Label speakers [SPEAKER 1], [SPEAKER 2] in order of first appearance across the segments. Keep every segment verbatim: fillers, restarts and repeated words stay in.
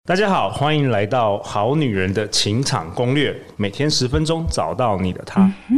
[SPEAKER 1] 大家好，欢迎来到《好女人的情场攻略》，每天十分钟，找到你的他。嗯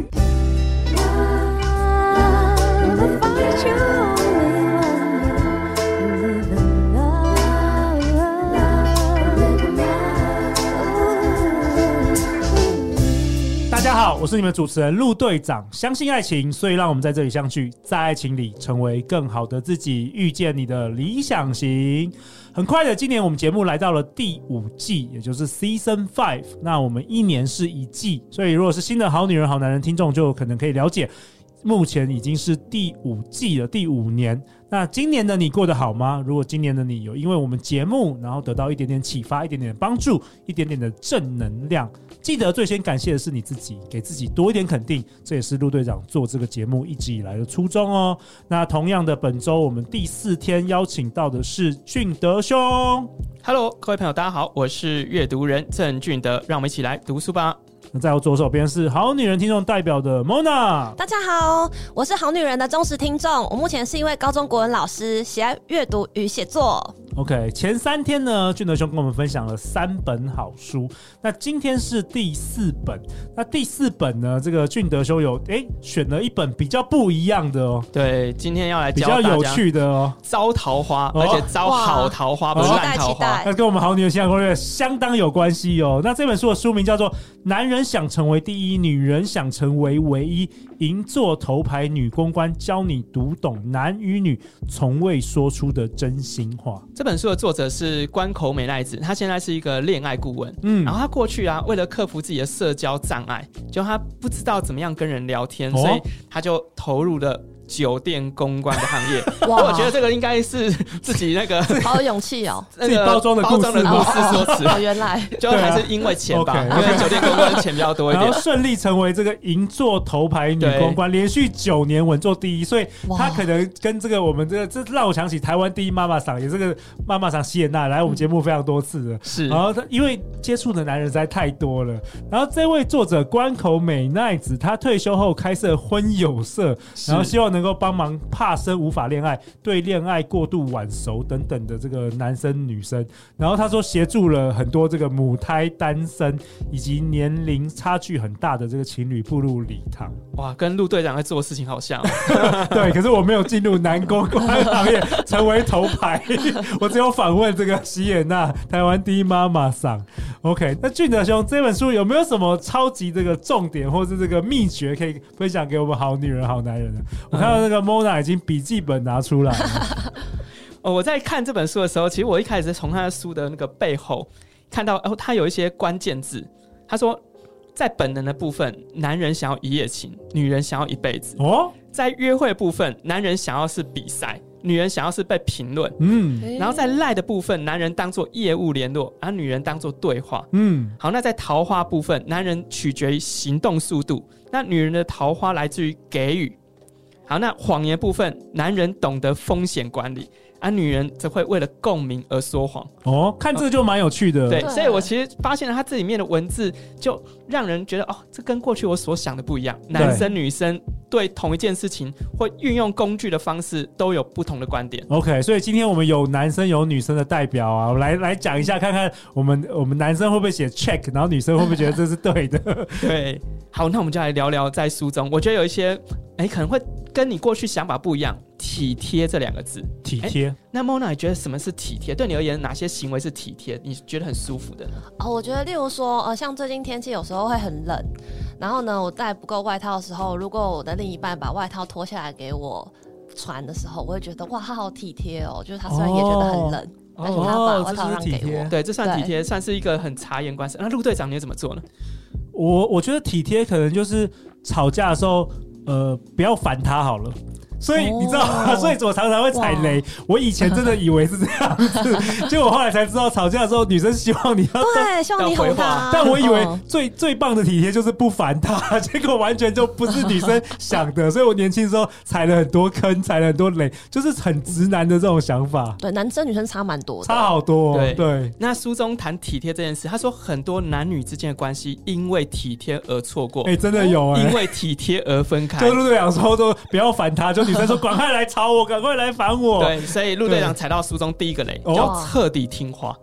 [SPEAKER 1] 大家好，我是你们主持人陆队长。相信爱情，所以让我们在这里相聚，在爱情里成为更好的自己，遇见你的理想型。很快的，今年我们节目来到了第五季，也就是 Season Five。那我们一年是一季，所以如果是新的好女人、好男人听众，就可能可以了解，目前已经是第五季了，第五年。那今年的你过得好吗？如果今年的你有因为我们节目，然后得到一点点启发、一点点的帮助、一点点的正能量，记得最先感谢的是你自己，给自己多一点肯定，这也是陆队长做这个节目一直以来的初衷哦。那同样的，本周我们第四天邀请到的是俊德兄。
[SPEAKER 2] Hello， 各位朋友，大家好，我是阅读人郑俊德，让我们一起来读书吧。
[SPEAKER 1] 那在我左手边是好女人听众代表的 Mona。
[SPEAKER 3] 大家好，我是好女人的忠实听众，我目前是一位高中国文老师，喜爱阅读与写作。
[SPEAKER 1] OK， 前三天呢，俊德兄跟我们分享了三本好书，那今天是第四本。那第四本呢，这个俊德兄有诶选了一本比较不一样的哦。
[SPEAKER 2] 对，今天要来
[SPEAKER 1] 比较有趣的哦，
[SPEAKER 2] 招桃花，而且招好桃花，不是烂桃花。
[SPEAKER 1] 那跟我们好女人情感攻略相当有关系哦。那这本书的书名叫做《男人想成为第一，女人想成为唯一》，银座头牌女公关教你读懂男与女从未说出的真心话。
[SPEAKER 2] 这本书的作者是关口美奈子，他现在是一个恋爱顾问。嗯，然后他过去啊，为了克服自己的社交障碍，就他不知道怎么样跟人聊天，哦、所以他就投入了酒店公关的行业。我觉得这个应该是自己那个
[SPEAKER 3] 好有勇气哦，
[SPEAKER 1] 自己包装的故事
[SPEAKER 2] 说辞。
[SPEAKER 3] 哦，原来
[SPEAKER 2] 就还是因为钱吧，啊、因为酒店公关钱比较多一点，
[SPEAKER 1] 然后顺利成为这个银座头牌女公关，连续九年稳坐第一，所以她可能跟这个我们这个，这让我想起台湾第一妈妈桑，也是个妈妈桑希尔娜，来我们节目非常多次了。
[SPEAKER 2] 是，
[SPEAKER 1] 然后她因为接触的男人实在太多了，然后这位作者关口美奈子，她退休后开设婚友社，然后希望能够帮忙怕生无法恋爱、对恋爱过度晚熟等等的这个男生女生，然后他说协助了很多这个母胎单身以及年龄差距很大的这个情侣步入礼堂。
[SPEAKER 2] 哇，跟陆队长在做的事情好像、哦。
[SPEAKER 1] 对，可是我没有进入男公关行业成为头牌，我只有访问这个希尔娜，台湾第一妈妈桑。OK， 那俊德兄这本书有没有什么超级这个重点或是这个秘诀可以分享给我们好女人好男人呢？我看到那个 Mona 已经笔记本拿出来了。
[SPEAKER 2] 哦，我在看这本书的时候，其实我一开始从他的书的那个背后看到，哦，他有一些关键字。他说，在本能的部分，男人想要一夜情，女人想要一辈子。哦，在约会的部分，男人想要是比赛，女人想要是被评论。嗯，然后在赖的部分，男人当作业务联络，而女人当作对话。嗯，好，那在桃花部分，男人取决于行动速度，那女人的桃花来自于给予。好，那谎言部分，男人懂得风险管理，而女人则会为了共鸣而说谎。
[SPEAKER 1] 哦，看这个就蛮有趣的。
[SPEAKER 2] 对，所以我其实发现了它这里面的文字，就让人觉得哦，这跟过去我所想的不一样。男生女生对同一件事情或运用工具的方式都有不同的观点。
[SPEAKER 1] OK， 所以今天我们有男生有女生的代表啊，我来来讲一下，看看我们我们男生会不会写 check， 然后女生会不会觉得这是对的？
[SPEAKER 2] 对，好，那我们就来聊聊在书中，我觉得有一些哎可能会跟你过去想法不一样。体贴这两个字，
[SPEAKER 1] 体贴。
[SPEAKER 2] 那 Mona 你觉得什么是体贴？对你而言，哪些行为是体贴？你觉得很舒服的呢？
[SPEAKER 3] 哦，我觉得例如说，呃，像最近天气有时候会很冷，然后呢，我带不够外套的时候，如果我的另一半把外套脱下来给我穿的时候，我会觉得哇，他好体贴哦，就是他虽然也觉得很冷。哦，但是他把外套让给我。
[SPEAKER 2] 哦，对，这算体贴，算是一个很察言观色。那陆队长你怎么做呢？
[SPEAKER 1] 我我觉得体贴可能就是吵架的时候，呃，不要烦他好了。所以你知道吗？所以我常常会踩雷。我以前真的以为是这样子，结果后来才知道，吵架的时候女生希望你要
[SPEAKER 3] 对，希望你哄她。
[SPEAKER 1] 但我以为最最棒的体贴就是不烦她，结果完全就不是女生想的。所以我年轻的时候踩了很多坑，踩了很多雷，就是很直男的这种想法。
[SPEAKER 3] 对，男生女生差蛮多的，
[SPEAKER 1] 差好多。
[SPEAKER 2] 对
[SPEAKER 1] 对。
[SPEAKER 2] 那书中谈体贴这件事，他说很多男女之间的关系因为体贴而错过。
[SPEAKER 1] 哎、欸，真的有哎、欸，
[SPEAKER 2] 因为体贴而分开。
[SPEAKER 1] 就陆队长说都不要烦他，就女生说赶快来吵我，赶快来烦我。
[SPEAKER 2] 对，所以陆队长踩到书中第一个雷，叫彻底听话。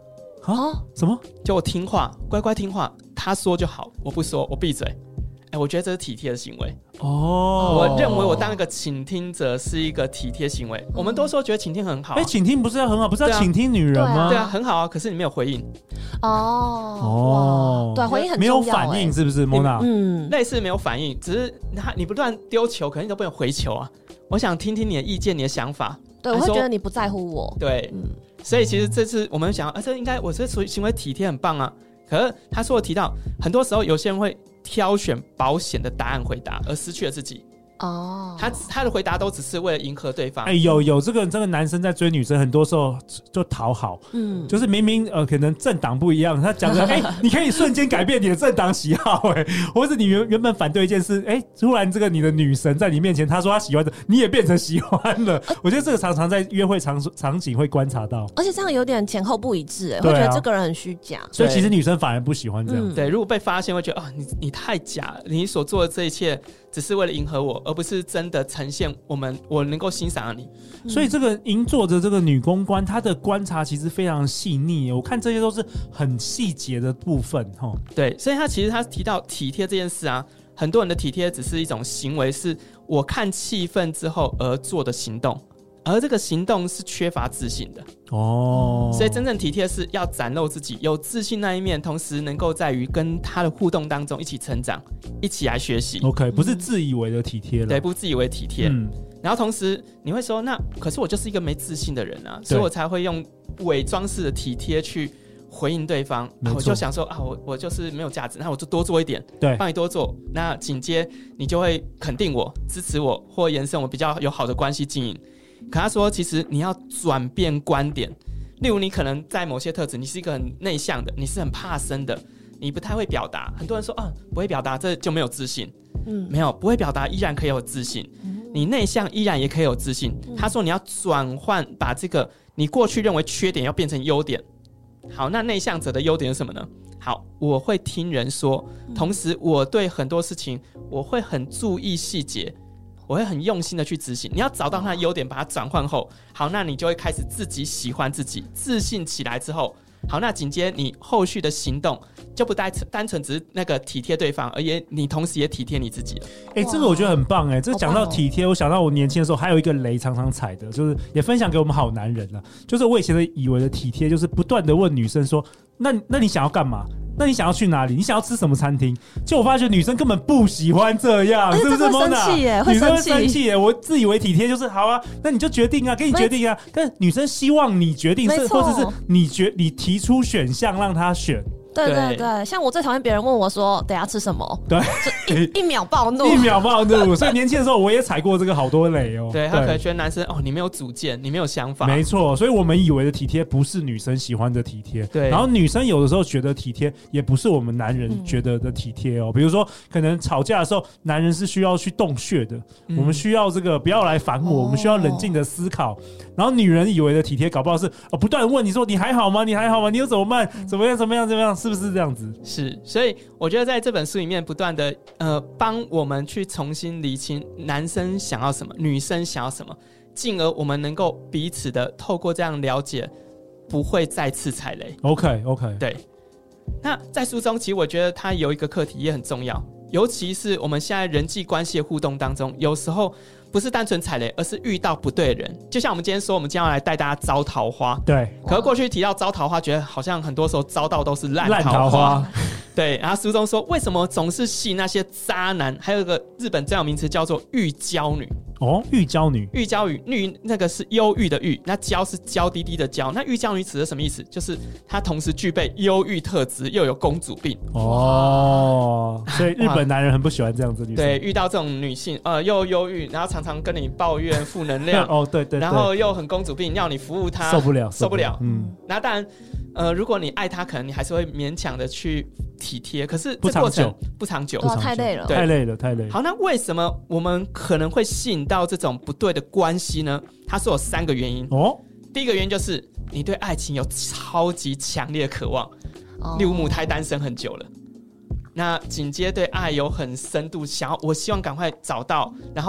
[SPEAKER 1] 啊？什么？
[SPEAKER 2] 就我听话，乖乖听话，他说就好，我不说，我闭嘴。哎，我觉得这是体贴的行为
[SPEAKER 1] 哦。
[SPEAKER 2] 我认为我当一个倾听者是一个体贴行为。嗯、我们都说觉得倾听很好、啊，
[SPEAKER 1] 哎，倾听不是要很好，不是要倾听女人吗？
[SPEAKER 2] 对啊，很好啊。可是你没有回应。
[SPEAKER 3] 哦哦，对，回应很重要、欸。
[SPEAKER 1] 没有反应是不是 ，Mona？
[SPEAKER 2] 嗯，类似没有反应，只是他你不断丢球，可能你都不能回球啊。我想听听你的意见，你的想法。
[SPEAKER 3] 对，我会觉得你不在乎我。
[SPEAKER 2] 对，嗯、所以其实这次我们想，啊，这应该我这行为体贴很棒啊。可是他说我提到，很多时候有些人会挑选保险的答案回答，而失去了自己。哦，他他的回答都只是为了迎合对方。
[SPEAKER 1] 哎、欸，有有这个这个男生在追女生，很多时候就讨好，嗯，就是明明呃可能政党不一样，他讲的哎，你可以瞬间改变你的政党喜好、欸，哎，或者你原原本反对一件事，哎、欸，突然这个你的女神在你面前，她说她喜欢的，你也变成喜欢了。我觉得这个常常在约会场场景会观察到，
[SPEAKER 3] 而且这样有点前后不一致、欸，哎、啊，会觉得这个人很虚假，
[SPEAKER 1] 所以其实女生反而不喜欢这样。
[SPEAKER 2] 嗯、对，如果被发现，会觉得啊，你你太假了，你所做的这一切只是为了迎合我，而不是真的呈现我们我能够欣赏你。
[SPEAKER 1] 所以这个银座的这个女公关，她的观察其实非常细腻，我看这些都是很细节的部分。
[SPEAKER 2] 对，所以她其实她提到体贴这件事啊，很多人的体贴只是一种行为，是我看气氛之后而做的行动，而这个行动是缺乏自信的哦。所以真正体贴是要展露自己有自信那一面，同时能够在于跟他的互动当中一起成长，一起来学习。
[SPEAKER 1] OK， 不是自以为的体贴了，
[SPEAKER 2] 对，不自以为体贴。嗯，然后同时你会说，那可是我就是一个没自信的人啊，所以我才会用伪装式的体贴去回应对方。啊、我就想说啊，我我就是没有价值，那我就多做一点，对，帮你多做。那紧接你就会肯定我、支持我，或延伸我比较有好的关系经营。可他说，其实你要转变观点，例如你可能在某些特质，你是一个很内向的，你是很怕生的，你不太会表达。很多人说啊，不会表达这就没有自信。嗯，没有，不会表达依然可以有自信。嗯、你内向依然也可以有自信。嗯、他说你要转换，把这个你过去认为缺点要变成优点。好，那内向者的优点是什么呢？好，我会听人说，同时我对很多事情我会很注意细节。我会很用心的去执行，你要找到他的优点，把它转换后，好，那你就会开始自己喜欢自己，自信起来之后，好，那紧接你后续的行动就不单单纯只是那个体贴对方，而也你同时也体贴你自己了。
[SPEAKER 1] 哎、欸，这个我觉得很棒哎、欸，这讲到体贴，我想到我年轻的时候还有一个雷常常踩的，就是也分享给我们好男人了，就是我以前的以为的体贴，就是不断的问女生说，那那你想要干嘛？那你想要去哪里？你想要吃什么餐厅？就我发觉女生根本不喜欢这样，是不是 Mona？ 女生会生气耶！我自以为体贴就是好啊，那你就决定啊，给你决定啊。但女生希望你决定，是或者是你决你提出选项让她选。
[SPEAKER 3] 对对对，像我最讨厌别人问我说等一下吃什么，
[SPEAKER 1] 对，
[SPEAKER 3] 一, 一秒暴怒，
[SPEAKER 1] 一秒暴怒。所以年轻的时候我也踩过这个好多雷哦。
[SPEAKER 2] 对，他可能觉得男生哦，你没有主见，你没有想法。
[SPEAKER 1] 没错，所以我们以为的体贴不是女生喜欢的体贴。对，然后女生有的时候觉得体贴，也不是我们男人觉得的体贴哦。嗯、比如说，可能吵架的时候，男人是需要去洞穴的，嗯、我们需要这个不要来烦我，哦、我们需要冷静的思考。然后女人以为的体贴，搞不好是哦，不断问你说你还好吗？你还好吗？你又怎么办？怎么样？怎么样？怎么样？是不是这样子？
[SPEAKER 2] 是，所以我觉得在这本书里面不断的呃帮我们去重新厘清男生想要什么，女生想要什么，进而我们能够彼此的透过这样了解，不会再次踩雷。
[SPEAKER 1] OK OK，
[SPEAKER 2] 对。那在书中，其实我觉得它有一个课题也很重要，尤其是我们现在人际关系的互动当中，有时候不是单纯踩雷，而是遇到不对的人。就像我们今天说，我们今天要来带大家招桃花。
[SPEAKER 1] 对。
[SPEAKER 2] 可是过去提到招桃花，觉得好像很多时候招到都是烂
[SPEAKER 1] 烂
[SPEAKER 2] 桃
[SPEAKER 1] 花。
[SPEAKER 2] 对。然后书中说，为什么总是吸引那些渣男？还有一个日本专有名词叫做欲娇女。
[SPEAKER 1] 哦，欲娇女，
[SPEAKER 2] 欲娇女，女那个是忧郁的郁，那娇是娇滴滴的娇。那欲娇女指的什么意思？就是她同时具备忧郁特质，又有公主病。
[SPEAKER 1] 哦，所以日本男人很不喜欢这样子女生。
[SPEAKER 2] 对，遇到这种女性，呃，又忧郁，然后常常跟你抱怨负能量。
[SPEAKER 1] 哦，对 对, 对。
[SPEAKER 2] 然后又很公主病，要你服务她，
[SPEAKER 1] 受不了，
[SPEAKER 2] 受不了。嗯。那当然，呃，如果你爱她，可能你还是会勉强的去体贴，可是这过程不长久，
[SPEAKER 3] 不长久，太累了，
[SPEAKER 1] 太累了，太累了。
[SPEAKER 2] 好，那为什么我们可能会吸引到这种不对的关系呢？它是有三个原因。哦，第一个原因就是你对爱情有超级强烈的渴望，哦、例如母胎单身很久了，那紧接对爱有很深度，想要我希望赶快找到，然后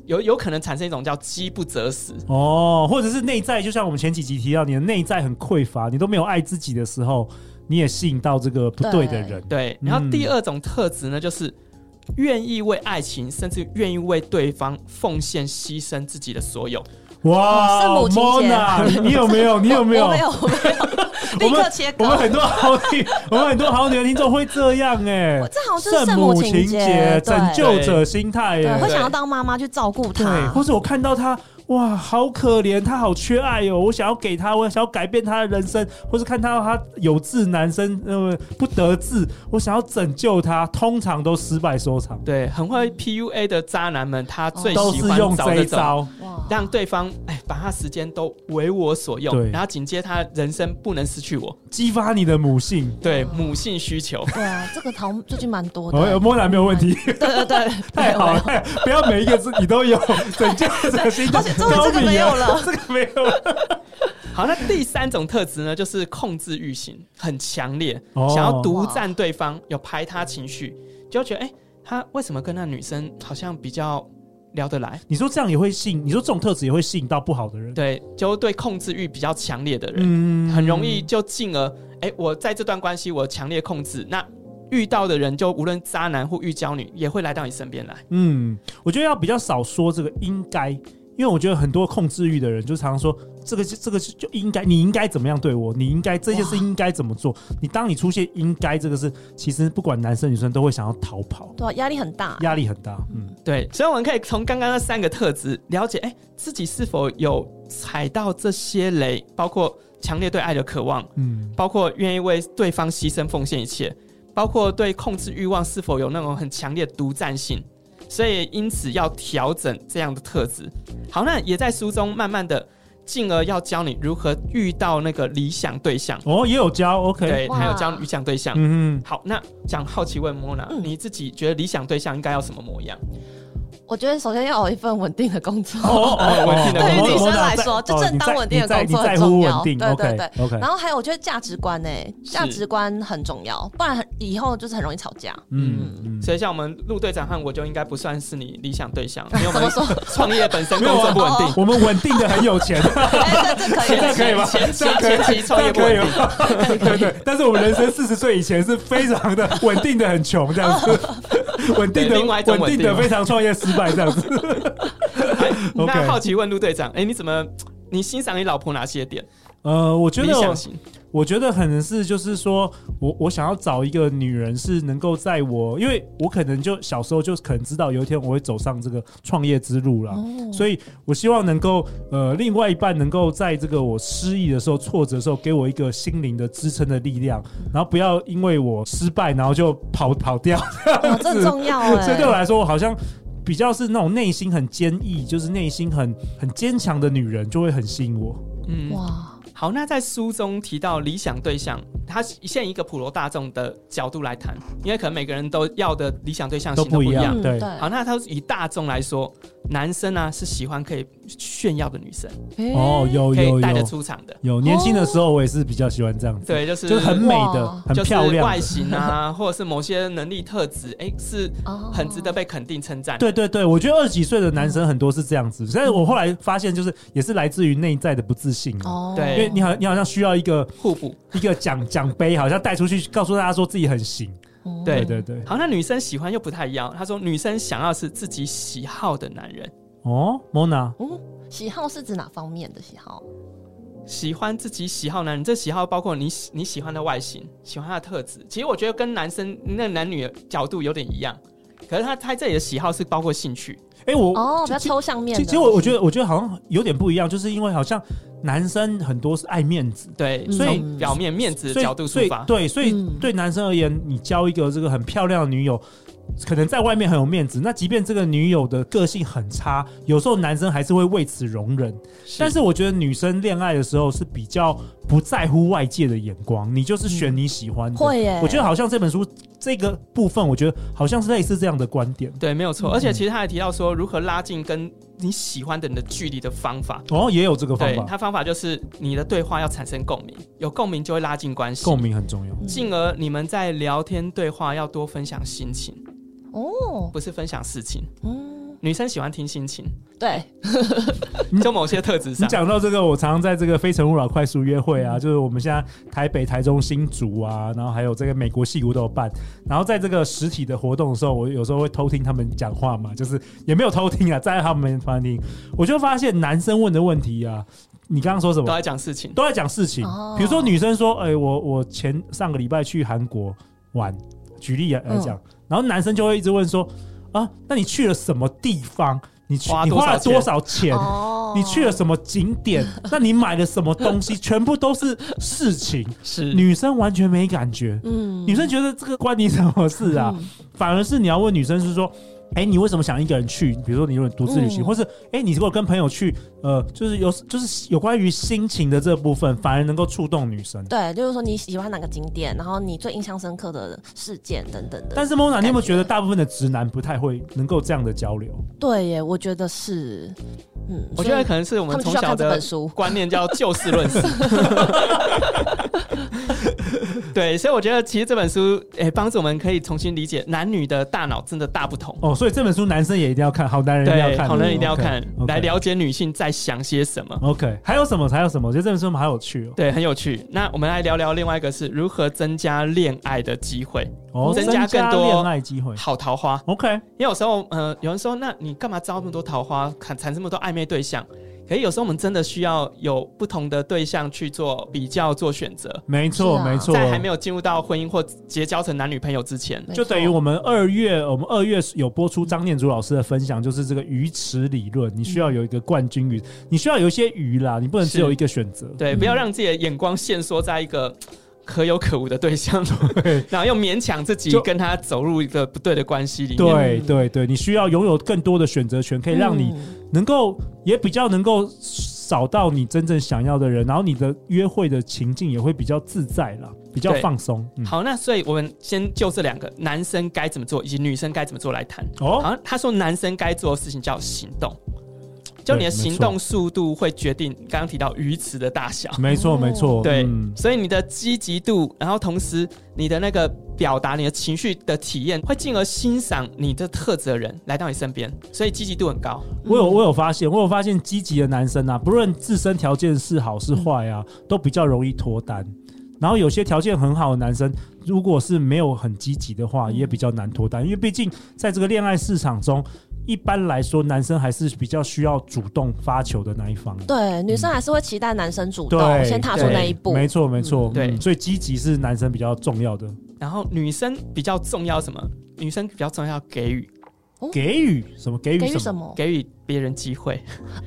[SPEAKER 2] 有有可能产生一种叫饥不择食
[SPEAKER 1] 哦，或者是内在，就像我们前几集提到，你的内在很匮乏，你都没有爱自己的时候，你也吸引到这个不对的人。
[SPEAKER 2] 对，然后第二种特质呢，就是愿意为爱情，甚至愿意为对方奉献、牺牲自己的所有。
[SPEAKER 1] 哇，
[SPEAKER 3] 圣母情节
[SPEAKER 1] Mona， 你有没有？你有没有？
[SPEAKER 3] 我没有，我没有，立刻切割。
[SPEAKER 1] 我们很多好女，我们很多好女的听众会这样哎、欸，
[SPEAKER 3] 这好像是圣母情节，
[SPEAKER 1] 拯救者心态哎、欸，
[SPEAKER 3] 会想要当妈妈去照顾他，
[SPEAKER 1] 对，或者我看到他。哇，好可怜，他好缺爱哦！我想要给他，我想要改变他的人生，或是看到他有志男生呃不得志，我想要拯救他，通常都失败收场。
[SPEAKER 2] 对，很会 P U A 的渣男们，他最
[SPEAKER 1] 都是用
[SPEAKER 2] 喜欢找
[SPEAKER 1] 这一招，
[SPEAKER 2] 让对方哎把他时间都为我所用，然后紧接他人生不能失去我，
[SPEAKER 1] 激发你的母性，
[SPEAKER 2] 对母性需求。
[SPEAKER 3] 对啊，这个好像最近蛮多的。
[SPEAKER 1] 哦，摸男没有问题。
[SPEAKER 3] 对对对，
[SPEAKER 1] 太好了，不要每一个字你都有，拯救者心态。
[SPEAKER 3] 终于这个没有了，
[SPEAKER 1] 这个没有了。
[SPEAKER 2] 好，那第三种特质呢，就是控制欲型，很强烈，
[SPEAKER 1] 哦、
[SPEAKER 2] 想要独占对方，有排他情绪，就觉得哎、欸，他为什么跟那女生好像比较聊得来？
[SPEAKER 1] 你说这样也会吸引？你说这种特质也会吸引到不好的人？
[SPEAKER 2] 对，就对控制欲比较强烈的人，
[SPEAKER 1] 嗯、
[SPEAKER 2] 很容易就进而哎、欸，我在这段关系我强烈控制，那遇到的人就无论渣男或欲娇女，也会来到你身边来。
[SPEAKER 1] 嗯，我觉得要比较少说这个应该。因为我觉得很多控制欲的人就常常说这个这个就应该，你应该怎么样对我，你应该这件事应该怎么做。你当你出现应该这个事，其实不管男生女生都会想要逃跑，
[SPEAKER 3] 对、啊，压力很大，
[SPEAKER 1] 压力很大。嗯，
[SPEAKER 2] 对，所以我们可以从刚刚那三个特质了解，哎，自己是否有踩到这些雷，包括强烈对爱的渴望，嗯，包括愿意为对方牺牲奉献一切，包括对控制欲望是否有那种很强烈的独占性。所以因此要调整这样的特质。好，那也在书中慢慢的进而要教你如何遇到那个理想对象。
[SPEAKER 1] 哦，也有教 OK，
[SPEAKER 2] 对，还有教理想对象。
[SPEAKER 1] 嗯，
[SPEAKER 2] 好，那讲好奇问 Mona、嗯、你自己觉得理想对象应该要什么模样？
[SPEAKER 3] 我觉得首先要有一份稳定的工作。
[SPEAKER 2] 哦哦，稳定的工作。
[SPEAKER 3] 对于女生来说，就正当稳定的工作很重要。对对对。
[SPEAKER 1] OK。
[SPEAKER 3] 然后还有，我觉得价值观呢、欸，价值观很重要，不然以后就是很容易吵架。
[SPEAKER 2] 嗯嗯。所以像我们陆队长和我就应该不算是你理想对象，因为我们创业本身工作不稳定。
[SPEAKER 1] 我们稳定的很有钱。
[SPEAKER 3] 哎，这这可以，
[SPEAKER 1] 这可以吗？
[SPEAKER 2] 前期前期创业不稳
[SPEAKER 1] 定。对对。但是我们人生四十岁以前是非常的稳定的很穷这样子，稳定的稳定的非常创业失败这样子。
[SPEAKER 2] 那好奇问陆队长，哎、欸，你怎么你欣赏你老婆哪些点？
[SPEAKER 1] 呃，我觉得
[SPEAKER 2] 理想型，
[SPEAKER 1] 我觉得可能是就是说我我想要找一个女人是能够在我，因为我可能就小时候就可能知道有一天我会走上这个创业之路啦、哦、所以我希望能够呃另外一半能够在这个我失意的时候、挫折的时候，给我一个心灵的支撑的力量，然后不要因为我失败然后就跑跑掉，
[SPEAKER 3] 哦，这很重要哎。
[SPEAKER 1] 所以对我来说，我好像比较是那种内心很坚毅，就是内心很很坚强的女人，就会很吸引我。
[SPEAKER 2] 嗯，哇。好，那在书中提到理想对象，他现一个普罗大众的角度来谈，因为可能每个人都要的理想对象型都不一样。
[SPEAKER 1] 对，
[SPEAKER 2] 好，那他以大众来说，男生啊是喜欢可以炫耀的女生。
[SPEAKER 1] 哦，有有有，
[SPEAKER 2] 可以带得出场的。
[SPEAKER 1] 有年轻的时候，我也是比较喜欢这样子。
[SPEAKER 2] 对，就是
[SPEAKER 1] 就是很美的、很漂亮的、
[SPEAKER 2] 就是外形啊，或者是某些能力特质，哎、欸，是很值得被肯定称赞。
[SPEAKER 1] 对对对，我觉得二十几岁的男生很多是这样子，所以我后来发现，就是也是来自于内在的不自信。
[SPEAKER 3] 哦，
[SPEAKER 2] 对，
[SPEAKER 1] 因为你好，你好像需要一个
[SPEAKER 2] 互补，
[SPEAKER 1] 一个奖奖杯，好像带出去，告诉大家说自己很行。
[SPEAKER 2] 对
[SPEAKER 1] 对对。
[SPEAKER 2] 好，那女生喜欢又不太一样。她说，女生想要是自己喜好的男人。
[SPEAKER 1] 哦 ，Mona，
[SPEAKER 3] 嗯，喜好是指哪方面的喜好？
[SPEAKER 2] 喜欢自己喜好男人，这喜好包括你你喜欢的外形，喜欢他的特质。其实我觉得跟男生那男女的角度有点一样，可是他他这里的喜好是包括兴趣。
[SPEAKER 1] 哎、欸，我
[SPEAKER 3] 哦，比较抽象面的。
[SPEAKER 1] 其实我我觉得我觉得好像有点不一样，就是因为好像男生很多是爱面子，
[SPEAKER 2] 对，
[SPEAKER 1] 所以
[SPEAKER 2] 表面面子的角度出发，
[SPEAKER 1] 对，所以对男生而言，你交一个这个很漂亮的女友。可能在外面很有面子，那即便这个女友的个性很差，有时候男生还是会为此容忍。但是我觉得女生恋爱的时候是比较不在乎外界的眼光，你就是选你喜欢的。
[SPEAKER 3] 会耶，
[SPEAKER 1] 我觉得好像这本书这个部分，我觉得好像是类似这样的观点。
[SPEAKER 2] 对，没有错。而且其实他还提到说，如何拉近跟你喜欢的人的距离的方法。
[SPEAKER 1] 哦，也有这个方法。
[SPEAKER 2] 对，他方法就是你的对话要产生共鸣，有共鸣就会拉近关系。
[SPEAKER 1] 共鸣很重要，
[SPEAKER 2] 进而你们在聊天对话要多分享心情。
[SPEAKER 3] 哦，
[SPEAKER 2] 不是分享事情。嗯， 女生喜欢听心情，
[SPEAKER 3] 对，
[SPEAKER 2] 就某些特质上。
[SPEAKER 1] 你讲到这个，我常常在这个非诚勿扰快速约会啊，就是我们现在台北、台中、新竹啊，然后还有这个美国矽谷都有办。然后在这个实体的活动的时候，我有时候会偷听他们讲话嘛，就是也没有偷听啊，在他们旁边听，我就发现男生问的问题啊。你刚刚说什么？
[SPEAKER 2] 都在讲事情，
[SPEAKER 1] 都在讲事情。
[SPEAKER 3] 哦、
[SPEAKER 1] 比如说女生说：“哎、欸，我我前上个礼拜去韩国玩。”举例来讲、嗯，然后男生就会一直问说：“啊，那你去了什么地方？你去你花了多少钱？哦、你去了什么景点？那你买了什么东西？全部都是事情。
[SPEAKER 2] 是
[SPEAKER 1] 女生完全没感觉。嗯，女生觉得这个关你什么事啊？嗯、反而是你要问女生是说。”哎、欸，你为什么想一个人去？比如说你有独自旅行，嗯、或是哎、欸，你如果跟朋友去，呃，就是有就是有关于心情的这部分，反而能够触动女生。
[SPEAKER 3] 对，就是说你喜欢哪个景点，然后你最印象深刻的事件等等的。
[SPEAKER 1] 但是 Mona， 你有没有觉得大部分的直男不太会能够这样的交流？
[SPEAKER 3] 对耶，我觉得是。嗯，
[SPEAKER 2] 我觉得可能是我们从小的观念叫就事论事。对，所以我觉得其实这本书诶，帮助我们可以重新理解男女的大脑真的大不同
[SPEAKER 1] 哦。所以这本书男生也一定要看，好男人一定要看，
[SPEAKER 2] 好男人一定要看， okay, okay. 来了解女性在想些什么。
[SPEAKER 1] OK， 还有什么？还有什么？我觉得这本书好有趣哦。
[SPEAKER 2] 对，很有趣。那我们来聊聊另外一个是如何增加恋爱的机会，
[SPEAKER 1] 哦，
[SPEAKER 2] 增加更多
[SPEAKER 1] 恋爱机会，
[SPEAKER 2] 好桃花。
[SPEAKER 1] OK，
[SPEAKER 2] 因为有时候呃，有人说，那你干嘛招那么多桃花，产生那么多暧昧对象？可是有时候我们真的需要有不同的对象去做比较、做选择。
[SPEAKER 1] 没错，啊、没错，
[SPEAKER 2] 在还没有进入到婚姻或结交成男女朋友之前，
[SPEAKER 1] 就等于我们二月，我们二月有播出张念祖老师的分享，就是这个鱼池理论。你需要有一个冠军鱼，你需要有一些鱼啦，你不能只有一个选择。
[SPEAKER 2] 对，不要让自己的眼光限缩在一个可有可无的对象，然后又勉强自己跟他走入一个不对的关系里面。
[SPEAKER 1] 对对对，你需要拥有更多的选择权，可以让你能够也比较能够找到你真正想要的人，然后你的约会的情境也会比较自在啦，比较放松。
[SPEAKER 2] 嗯、好，那所以我们先就这两个男生该怎么做，以及女生该怎么做来谈。哦，好，他说男生该做的事情叫行动。就你的行动速度会决定刚刚提到鱼池的大小。
[SPEAKER 1] 没错没错，
[SPEAKER 2] 对、嗯，所以你的积极度，然后同时你的那个表达你的情绪的体验，会进而欣赏你的特质的人来到你身边，所以积极度很高。
[SPEAKER 1] 我有我有发现，我有发现积极的男生啊，不论自身条件是好是坏啊、嗯，都比较容易脱单。然后有些条件很好的男生，如果是没有很积极的话，也比较难脱单，因为毕竟在这个恋爱市场中。一般来说，男生还是比较需要主动发球的那一方。
[SPEAKER 3] 对，女生还是会期待男生主动、嗯、先踏出那一步。
[SPEAKER 1] 没错，没错、嗯。
[SPEAKER 2] 对、
[SPEAKER 1] 嗯，所以积极是男生比较重要的。
[SPEAKER 2] 然后女生比较重要什么？女生比较重要给予。
[SPEAKER 3] 哦、
[SPEAKER 1] 给予什么？给予什么？
[SPEAKER 3] 给予什么？
[SPEAKER 2] 给予别人机会。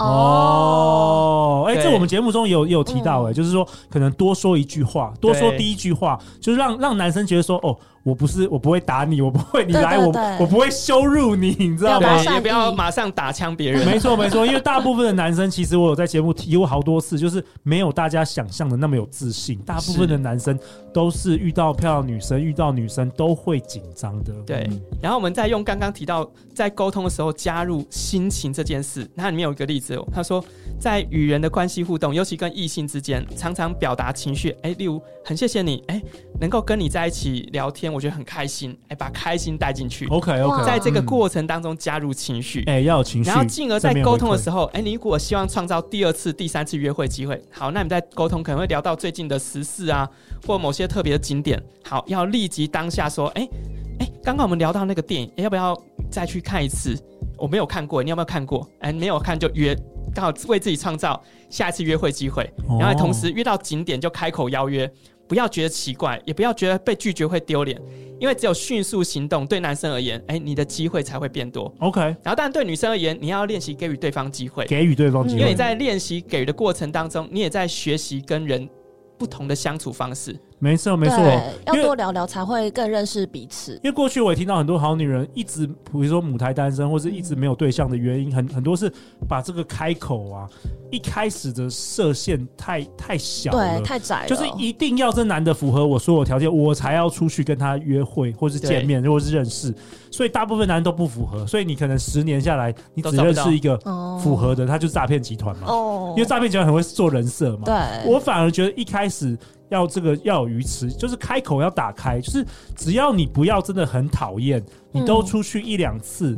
[SPEAKER 1] 哦，哎、欸，这我们节目中也有也有提到、欸，哎、嗯，就是说可能多说一句话，多说第一句话，就是让让男生觉得说，哦。我不是，我不会打你，我不会，你来我，我不会羞辱你，你知道吗？
[SPEAKER 2] 也不要马上打枪别人。
[SPEAKER 1] 没错，没错，因为大部分的男生，其实我有在节目提过好多次，就是没有大家想象的那么有自信。大部分的男生都是遇到漂亮女生，遇到女生都会紧张的。
[SPEAKER 2] 对、嗯，然后我们再用刚刚提到在沟通的时候加入心情这件事，那里面有一个例子、哦，他说在与人的关系互动，尤其跟异性之间，常常表达情绪，哎，例如很谢谢你，哎，能够跟你在一起聊天。我觉得很开心，哎，把开心带进去。
[SPEAKER 1] OK OK，
[SPEAKER 2] 在这个过程当中加入情绪，
[SPEAKER 1] 哎、嗯，要有情绪，
[SPEAKER 2] 然后进而在沟通的时候，哎，你如果希望创造第二次、第三次约会机会，好，那你在沟通可能会聊到最近的时事啊，或某些特别的景点，好，要立即当下说，哎哎，刚刚我们聊到那个电影，要不要再去看一次？我没有看过，你有没有看过？哎，没有看就约。刚好为自己创造下一次约会机会，哦、然后同时约到景点就开口邀约，不要觉得奇怪，也不要觉得被拒绝会丢脸，因为只有迅速行动，对男生而言，哎，你的机会才会变多。
[SPEAKER 1] OK，
[SPEAKER 2] 然后当然对女生而言，你要练习给予对方机会，
[SPEAKER 1] 给予对方机会，
[SPEAKER 2] 因为你在练习给予的过程当中，你也在学习跟人不同的相处方式。
[SPEAKER 1] 没错没错，
[SPEAKER 3] 要多聊聊才会更认识彼此。
[SPEAKER 1] 因为过去我也听到很多好女人一直，比如说母胎单身或是一直没有对象的原因，很很多是把这个开口啊，一开始的设限太太小了，
[SPEAKER 3] 对，太窄了，
[SPEAKER 1] 就是一定要这男的符合我所有条件，我才要出去跟他约会或是见面或是认识。所以大部分男人都不符合，所以你可能十年下来，你只认识一个符合的，他就是诈骗集团嘛。哦，因为诈骗集团很会做人设嘛。
[SPEAKER 3] 对，
[SPEAKER 1] 我反而觉得一开始。要这个要有鱼池，就是开口要打开，就是只要你不要真的很讨厌，你都出去一两次、嗯，因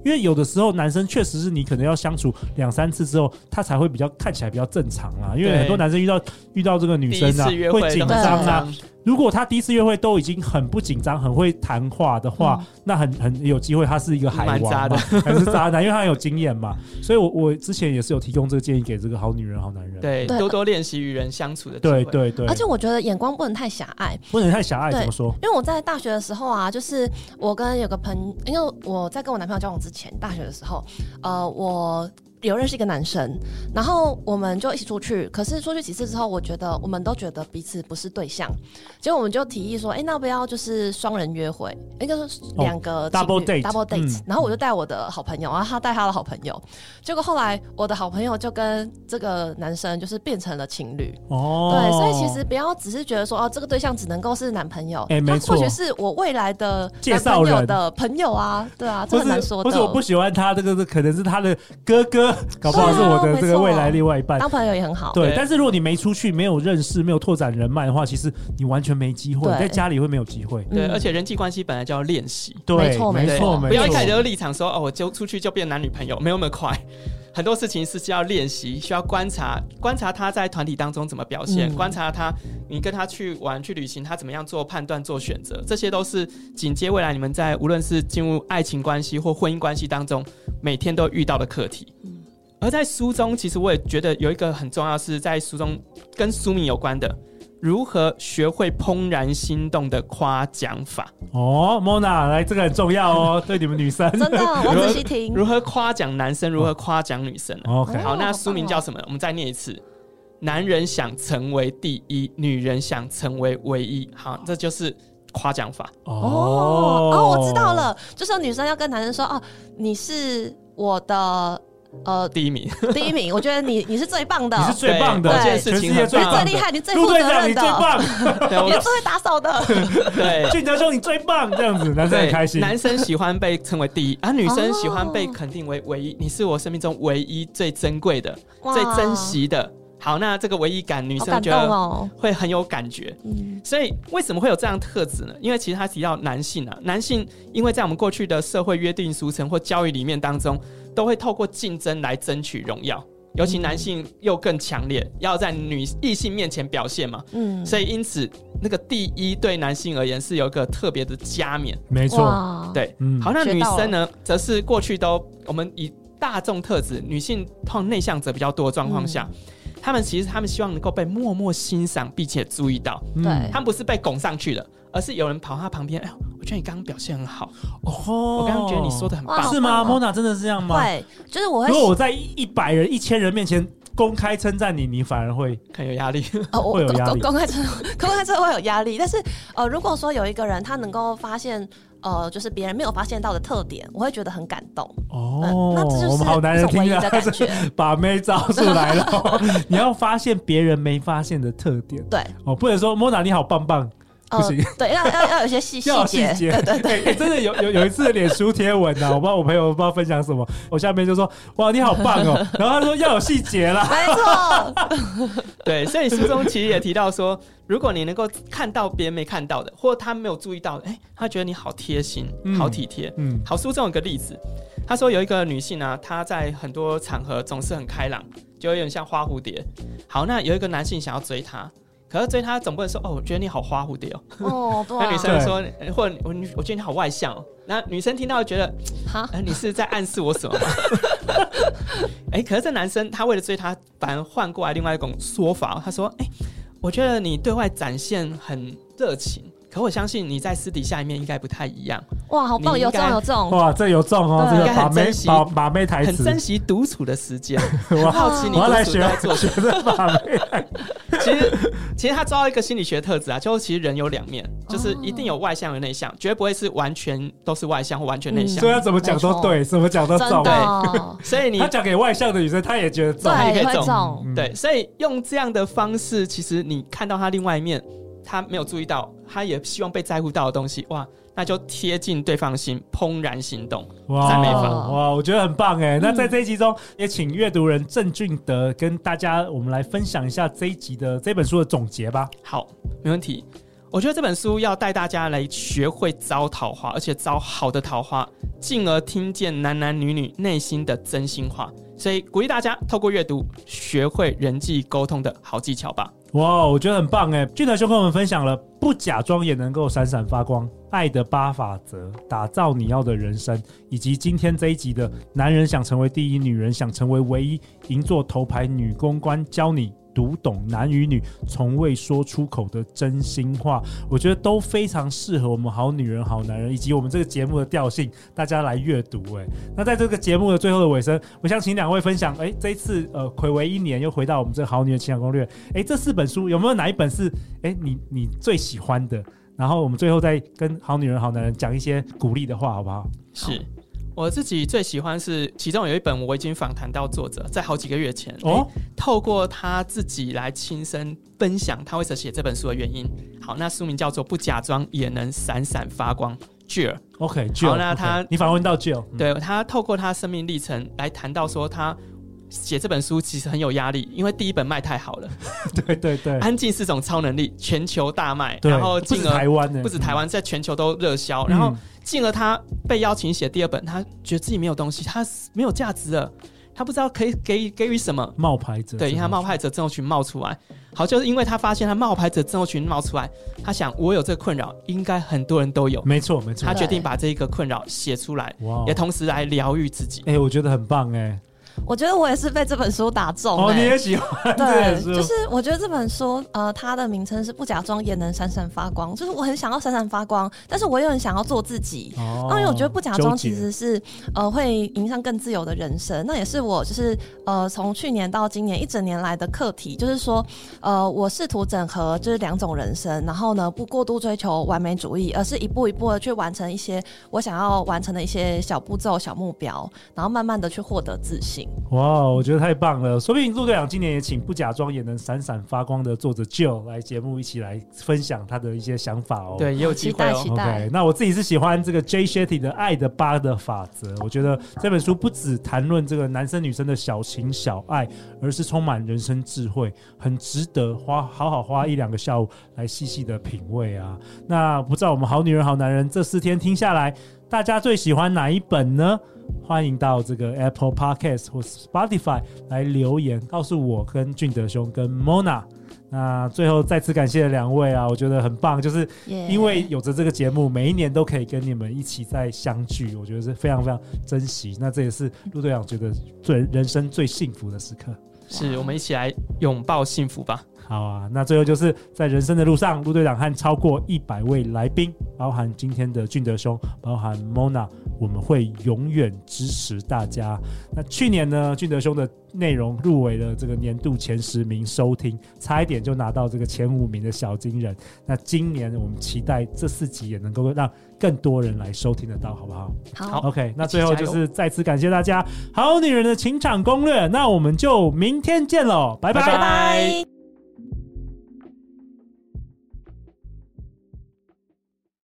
[SPEAKER 1] 因为有的时候男生确实是你可能要相处两三次之后，他才会比较看起来比较正常啦。因为很多男生遇到遇到这个女生啊，会紧张啊。如果他第一次约会都已经很不紧张、很会谈话的话，嗯、那很很有机会他是一个海王嘛，还是渣男，因为他很有经验嘛。所以我我之前也是有提供这个建议给这个好女人、好男人，
[SPEAKER 2] 对，多多练习与人相处的机会。
[SPEAKER 1] 对对对，
[SPEAKER 3] 而且我觉得眼光不能太狭隘，
[SPEAKER 1] 不能太狭隘。怎么说？
[SPEAKER 3] 因为我在大学的时候啊，就是我跟有个朋友，因为我在跟我男朋友交往之前，大学的时候，呃，我。有认识一个男生，然后我们就一起出去。可是出去几次之后，我觉得我们都觉得彼此不是对象，结果我们就提议说：“哎、欸，那要不要就是双人约会？应该是两个、哦、
[SPEAKER 1] double date
[SPEAKER 3] double date、嗯。然后我就带我的好朋友，然后他带他的好朋友。结果后来我的好朋友就跟这个男生就是变成了情侣。哦，对，所以其实不要只是觉得说哦，这个对象只能够是男朋友，
[SPEAKER 1] 欸、
[SPEAKER 3] 他或许是我未来的男朋友的朋友啊，对啊，这很难说的。
[SPEAKER 1] 或是我不喜欢他，这个可能是他的哥哥。搞不好是我的这个未来另外一半，
[SPEAKER 3] 当朋友也很好。
[SPEAKER 1] 对，但是如果你没出去、没有认识、没有拓展人脉的话，其实你完全没机会，在家里会没有机会。
[SPEAKER 2] 对，而且人际关系本来就要练习。
[SPEAKER 1] 对，
[SPEAKER 3] 没错，
[SPEAKER 1] 没错，
[SPEAKER 2] 不要一开始就立场说哦，我就出去就变男女朋友，没有那么快。很多事情是需要练习，需要观察，观察他在团体当中怎么表现，嗯、观察他，你跟他去玩、去旅行，他怎么样做判断、做选择，这些都是紧接未来你们在无论是进入爱情关系或婚姻关系当中，每天都遇到的课题。嗯而在书中，其实我也觉得有一个很重要，是在书中跟书名有关的，如何学会怦然心动的夸奖法。
[SPEAKER 1] 哦 ，Mona 来，这个很重要哦，对你们女生。
[SPEAKER 3] 真的，我仔细听。
[SPEAKER 2] 如何夸奖男生，如何夸奖女生、
[SPEAKER 1] 哦、？OK，
[SPEAKER 2] 好，那书名叫什么？我们再念一次：男人想成为第一，女人想成为唯一。好，这就是夸奖法。
[SPEAKER 3] 哦哦，我知道了，就是女生要跟男生说：“哦，你是我的。”
[SPEAKER 2] 呃，第一名，
[SPEAKER 3] 第一名，我觉得你你是最棒的，
[SPEAKER 1] 你是最棒的，
[SPEAKER 2] 这件事情最
[SPEAKER 3] 最厉害，你最负责任的，
[SPEAKER 1] 你最棒，
[SPEAKER 3] 你最会打扫的，
[SPEAKER 2] 对，
[SPEAKER 1] 俊德兄你最棒，这样子，男生很开心。
[SPEAKER 2] 男生喜欢被称为第一，而、啊、女生喜欢被肯定为唯一，你是我生命中唯一最珍贵的、最珍惜的。好，那这个唯一感，女生觉得会很有感觉。嗯，所以为什么会有这样的特质呢？因为其实他提到男性啊，男性因为在我们过去的社会约定俗成或教育里面当中，都会透过竞争来争取荣耀，尤其男性又更强烈，要在女异性面前表现嘛。嗯，所以因此那个第一对男性而言是有一个特别的加冕。
[SPEAKER 1] 没错，
[SPEAKER 2] 对，嗯，好，那女生呢，则是过去都我们以大众特质，女性通常内向者比较多的状况下。嗯，他们其实他们希望能够被默默欣赏并且注意到，
[SPEAKER 3] 对，
[SPEAKER 2] 他们不是被拱上去的，而是有人跑到他旁边，哎，我觉得你刚刚表现很好，哦，我刚刚觉得你说的很棒，
[SPEAKER 1] 是吗 ？Mona 真的是这样吗？
[SPEAKER 3] 会，就是我会，
[SPEAKER 1] 如果我在一百人、一千人面前公开称赞你，你反而会
[SPEAKER 2] 很有压力，
[SPEAKER 3] 哦，
[SPEAKER 1] 会有压力，
[SPEAKER 3] 公开称公开称会有压力，但是呃，如果说有一个人他能够发现。呃，就是别人没有发现到的特点，我会觉得很感动。
[SPEAKER 1] 哦，嗯、那这就是我们好男人听了，把妹招出来了。你要发现别人没发现的特点，
[SPEAKER 3] 对，
[SPEAKER 1] 哦，不能说 Mona 你好棒棒。不行、呃，
[SPEAKER 3] 对，要要要有些细细节，对对对、
[SPEAKER 1] 欸欸，真的有有有一次的脸书贴文啊，我不知道我朋友不知道分享什么，我下面就说哇你好棒哦，然后他说要有细节啦，
[SPEAKER 3] 没错，
[SPEAKER 2] 对，所以书中其实也提到说，如果你能够看到别人没看到的，或他没有注意到的，哎、欸，他觉得你好贴心，嗯、好体贴，嗯，好，书中有个例子，他说有一个女性啊，她在很多场合总是很开朗，就有点像花蝴蝶。好，那有一个男性想要追她。可是追他总不能说哦，我觉得你好花蝴蝶哦。
[SPEAKER 3] 哦，对、啊。
[SPEAKER 2] 那女生说，或者我我觉得你好外向哦。那女生听到觉得，哈、呃，你是在暗示我什么吗？哎、欸，可是这男生他为了追她，反而换过来另外一种说法。他说，哎、欸，我觉得你对外展现很热情。可我相信你在私底下里面应该不太一样。
[SPEAKER 3] 哇，好棒，有中有中！
[SPEAKER 1] 哇，这有中哦，这个把妹把把妹台词，
[SPEAKER 2] 很珍惜独处的时间。我好奇你独处在做什么？把妹。其实，其实他抓到一个心理学特质啊，就是其实人有两面，就是一定有外向有内向，绝对不会是完全都是外向或完全内向。
[SPEAKER 1] 所以他怎么讲都对，怎么讲都中。
[SPEAKER 2] 对，所以你
[SPEAKER 1] 他讲给外向的女生，他也觉得中，
[SPEAKER 3] 对，
[SPEAKER 2] 也可以
[SPEAKER 3] 中。
[SPEAKER 2] 对，所以用这样的方式，其实你看到他另外一面。他没有注意到，他也希望被在乎到的东西，哇，那就贴近对方心，怦然心动，赞美法，
[SPEAKER 1] 哇，我觉得很棒哎、嗯。那在这一集中，也请阅读人郑俊德跟大家，我们来分享一下这一集的这本书的总结吧。
[SPEAKER 2] 好，没问题。 我觉得这本书要带大家来学会招桃花，而且招好的桃花，进而听见男男女女内心的真心话。所以鼓励大家透过阅读学会人际沟通的好技巧吧。
[SPEAKER 1] 哇，我觉得很棒哎！俊德兄跟我们分享了不假装也能够闪闪发光、爱的八法则，打造你要的人生，以及今天这一集的男人想成为第一，女人想成为唯一，赢做头牌女公关，教你读懂男与女从未说出口的真心话，我觉得都非常适合我们好女人好男人以及我们这个节目的调性，大家来阅读。那在这个节目的最后的尾声，我想请两位分享诶这一次呃睽违一年又回到我们这个好女人情感攻略，诶这四本书有没有哪一本是诶你你最喜欢的，然后我们最后再跟好女人好男人讲一些鼓励的话好不好？
[SPEAKER 2] 是，我自己最喜欢是其中有一本我已经访谈到作者，在好几个月前、哦、透过他自己来亲身分享他为什么写这本书的原因。好，那书名叫做不假装也能闪闪发光 Jill。
[SPEAKER 1] OK Jill，
[SPEAKER 2] 好，那他、
[SPEAKER 1] okay, 你访问到 Jill、嗯、
[SPEAKER 2] 对，他透过他生命历程来谈到说他写这本书其实很有压力，因为第一本卖太好了
[SPEAKER 1] 对对对，
[SPEAKER 2] 安静是种超能力全球大卖，
[SPEAKER 1] 然
[SPEAKER 2] 后进而
[SPEAKER 1] 不止台湾、欸、
[SPEAKER 2] 不止台湾、嗯、在全球都热销、嗯、然后进而他被邀请写第二本，他觉得自己没有东西，他没有价值了，他不知道可以给给予什么。
[SPEAKER 1] 冒牌者，
[SPEAKER 2] 对，他冒牌者症候群冒出来。好，就是因为他发现他冒牌者症候群冒出来，他想我有这个困扰，应该很多人都有。
[SPEAKER 1] 没错没错，
[SPEAKER 2] 他决定把这个困扰写出来，也同时来疗愈自己。
[SPEAKER 1] 哎、欸，我觉得很棒哎、欸。
[SPEAKER 3] 我觉得我也是被这本书打中、欸、
[SPEAKER 1] 哦，你也喜欢这本书？
[SPEAKER 3] 对，就是我觉得这本书，呃，它的名称是不假装也能闪闪发光，就是我很想要闪闪发光，但是我又很想要做自己。哦，因为我觉得不假装其实是呃会迎上更自由的人生，那也是我就是呃从去年到今年一整年来的课题，就是说呃我试图整合就是两种人生，然后呢不过度追求完美主义，而是一步一步的去完成一些我想要完成的一些小步骤、小目标，然后慢慢的去获得自信。
[SPEAKER 1] 哇，我觉得太棒了！说不定陆队长今年也请不假装也能闪闪发光的作者 Jill 来节目一起来分享他的一些想法哦。
[SPEAKER 2] 对，也有机会哦。
[SPEAKER 3] 期待期待。
[SPEAKER 1] Okay, 那我自己是喜欢这个 Jay Shetty 的《爱的八的法则》，我觉得这本书不只谈论这个男生女生的小情小爱，而是充满人生智慧，很值得花好好花一两个下午来细细的品味啊。那不知道我们好女人好男人这四天听下来，大家最喜欢哪一本呢？欢迎到这个 Apple Podcast 或 Spotify 来留言告诉我跟俊德兄跟 Mona。 那最后再次感谢两位啊，我觉得很棒，就是因为有着这个节目，每一年都可以跟你们一起再相聚，我觉得是非常非常珍惜。那这也是陆队长觉得最人生最幸福的时刻，
[SPEAKER 2] 是我们一起来拥抱幸福吧。
[SPEAKER 1] 好啊，那最后就是在人生的路上，陆队长和超过一百位来宾，包含今天的俊德兄，包含 Mona， 我们会永远支持大家。那去年呢，俊德兄的内容入围了这个年度前十名收听，差一点就拿到这个前五名的小金人。那今年我们期待这四集也能够让更多人来收听得到，好不好？
[SPEAKER 3] 好
[SPEAKER 1] ，OK。那最后就是再次感谢大家，好女人的情场攻略。那我们就明天见喽，拜拜。
[SPEAKER 3] 拜拜。